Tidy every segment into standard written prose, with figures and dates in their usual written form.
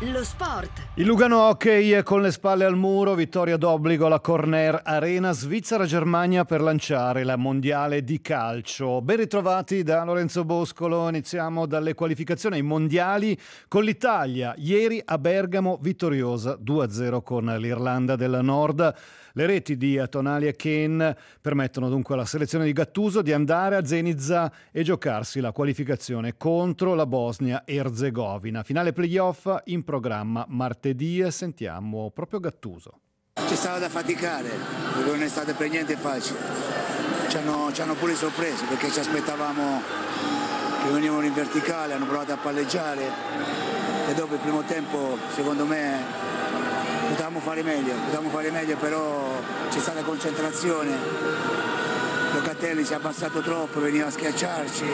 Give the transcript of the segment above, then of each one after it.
Lo sport. Il Lugano Hockey con le spalle al muro, vittoria d'obbligo alla Corner Arena, Svizzera-Germania per lanciare la mondiale di calcio. Ben ritrovati da Lorenzo Boscolo, iniziamo dalle qualificazioni ai mondiali con l'Italia. Ieri a Bergamo vittoriosa 2-0 con l'Irlanda del Nord. Le reti di Tonali e Kane permettono dunque alla selezione di Gattuso di andare a Zenica e giocarsi la qualificazione contro la Bosnia-Erzegovina. Finale playoff in programma martedì e sentiamo proprio Gattuso. C'è stato da faticare, perché non è stato per niente facile. Ci hanno pure sorpreso perché ci aspettavamo che venivano in verticale, hanno provato a palleggiare e dopo il primo tempo secondo me potevamo fare meglio, però c'è stata concentrazione. Locatelli si è abbassato troppo, veniva a schiacciarsi,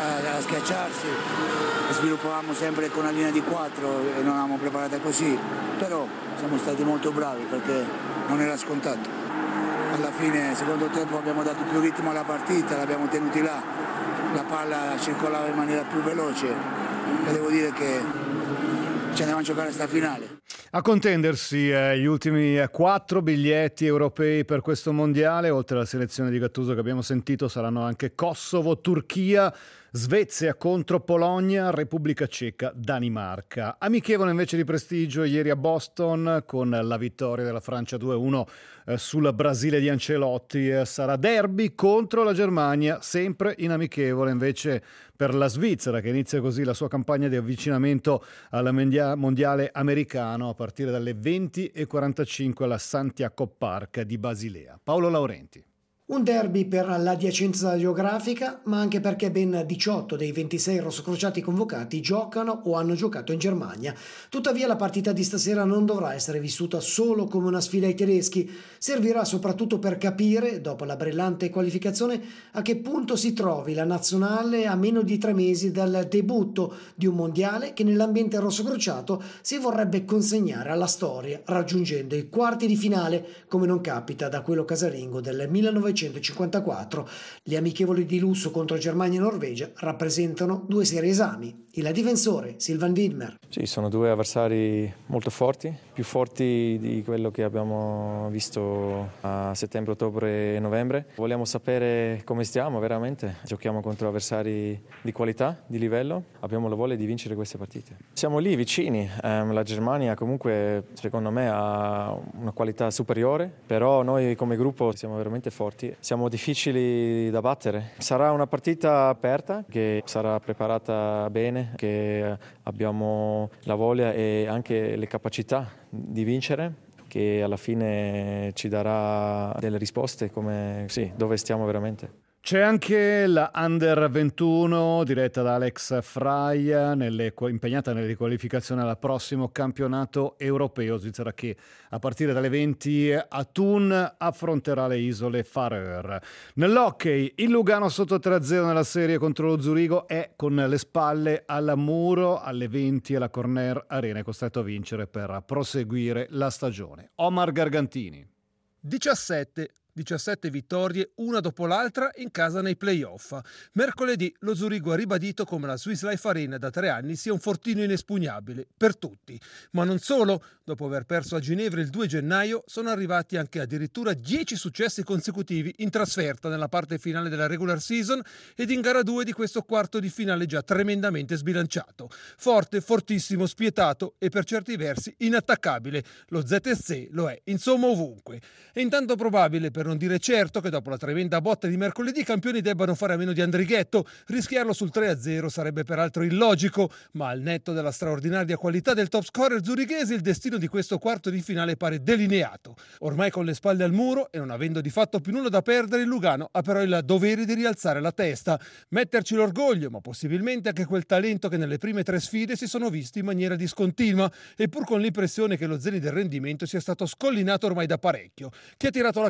e sviluppavamo sempre con una linea di 4 e non l'avevamo preparata così, però siamo stati molto bravi perché non era scontato. Alla fine, secondo tempo, abbiamo dato più ritmo alla partita, l'abbiamo tenuti là, la palla circolava in maniera più veloce e devo dire che ci andiamo a giocare sta finale. A contendersi gli ultimi 4 biglietti europei per questo mondiale, oltre alla selezione di Gattuso che abbiamo sentito, saranno anche Kosovo, Turchia, Svezia contro Polonia, Repubblica Ceca, Danimarca. Amichevole invece di prestigio ieri a Boston con la vittoria della Francia 2-1 sul Brasile di Ancelotti. Sarà derby contro la Germania, sempre in amichevole invece per la Svizzera, che inizia così la sua campagna di avvicinamento al mondiale americano a partire dalle 20:45 alla Santiago Park di Basilea. Paolo Laurenti. Un derby per l'adiacenza geografica, ma anche perché ben 18 dei 26 rossocrociati convocati giocano o hanno giocato in Germania. Tuttavia la partita di stasera non dovrà essere vissuta solo come una sfida ai tedeschi, servirà soprattutto per capire, dopo la brillante qualificazione, a che punto si trovi la nazionale a meno di 3 mesi dal debutto di un mondiale che nell'ambiente rossocrociato si vorrebbe consegnare alla storia, raggiungendo i quarti di finale, come non capita da quello casalingo del 1954. Gli amichevoli di lusso contro Germania e Norvegia rappresentano 2 seri esami. Il difensore Sylvain Widmer. Sì, sono 2 avversari molto forti, più forti di quello che abbiamo visto a settembre, ottobre e novembre. Vogliamo sapere come stiamo veramente. Giochiamo contro avversari di qualità, di livello. Abbiamo la voglia di vincere queste partite. Siamo lì vicini. La Germania comunque secondo me ha una qualità superiore, però noi come gruppo siamo veramente forti. Siamo difficili da battere. Sarà una partita aperta che sarà preparata bene, che abbiamo la voglia e anche le capacità di vincere, che alla fine ci darà delle risposte come dove stiamo veramente. C'è anche la Under 21 diretta da Alex Frey, impegnata nelle qualificazioni al prossimo campionato europeo. Svizzera che a partire dalle 20 a Thun affronterà le isole Faroe. Nell'hockey il Lugano sotto 3-0 nella serie contro lo Zurigo è con le spalle al muro. Alle 20 alla Corner Arena è costretto a vincere per proseguire la stagione. Omar Gargantini. 17 vittorie, una dopo l'altra in casa nei play-off. Mercoledì lo Zurigo ha ribadito come la Swiss Life Arena da 3 anni sia un fortino inespugnabile per tutti. Ma non solo, dopo aver perso a Ginevra il 2 gennaio, sono arrivati anche addirittura 10 successi consecutivi in trasferta nella parte finale della regular season ed in gara 2 di questo quarto di finale già tremendamente sbilanciato. Forte, fortissimo, spietato e per certi versi inattaccabile. Lo ZSC lo è, insomma, ovunque. È intanto probabile, per non dire certo, che dopo la tremenda botta di mercoledì i campioni debbano fare a meno di Andrighetto. Rischiarlo sul 3-0 sarebbe peraltro illogico, ma al netto della straordinaria qualità del top scorer zurighese il destino di questo quarto di finale pare delineato. Ormai con le spalle al muro e non avendo di fatto più nulla da perdere, il Lugano ha però il dovere di rialzare la testa, metterci l'orgoglio, ma possibilmente anche quel talento che nelle prime 3 sfide si sono visti in maniera discontinua, e pur con l'impressione che lo Zeni del rendimento sia stato scollinato ormai da parecchio. Chi ha tirato la carretta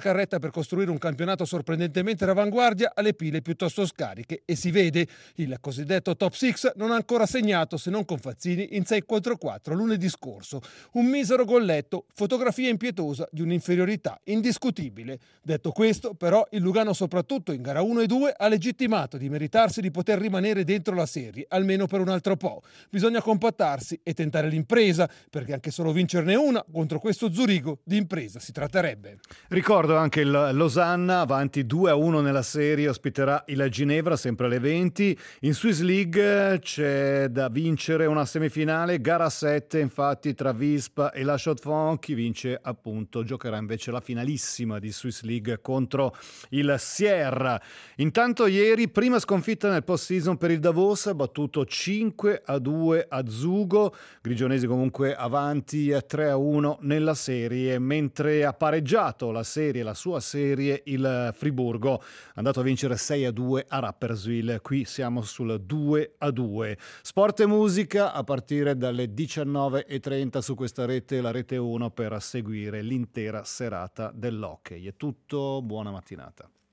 per costruire un campionato sorprendentemente all'avanguardia ha le pile piuttosto scariche e si vede. Il cosiddetto top 6 non ha ancora segnato, se non con Fazzini, in 6-4-4 lunedì scorso. Un misero golletto, fotografia impietosa di un'inferiorità indiscutibile. Detto questo, però, il Lugano soprattutto in gara 1 e 2 ha legittimato di meritarsi di poter rimanere dentro la serie, almeno per un altro po'. Bisogna compattarsi e tentare l'impresa, perché anche solo vincerne una contro questo Zurigo di impresa si tratterebbe. Ricordo anche il Losanna, avanti 2-1 nella serie, ospiterà il Ginevra sempre alle 20. In Swiss League c'è da vincere una semifinale, gara 7 infatti tra Visp e la Chaux-de-Fonds. Chi vince appunto giocherà invece la finalissima di Swiss League contro il Sierra. Intanto ieri prima sconfitta nel post-season per il Davos, battuto 5-2 a Zugo, grigionesi comunque avanti 3-1 nella serie, mentre ha pareggiato la sua serie il Friburgo, andato a vincere 6-2 a Rapperswil. Qui siamo sul 2-2. Sport e musica a partire dalle 19:30 su questa rete, la rete 1, per seguire l'intera serata dell'hockey. È tutto, buona mattinata.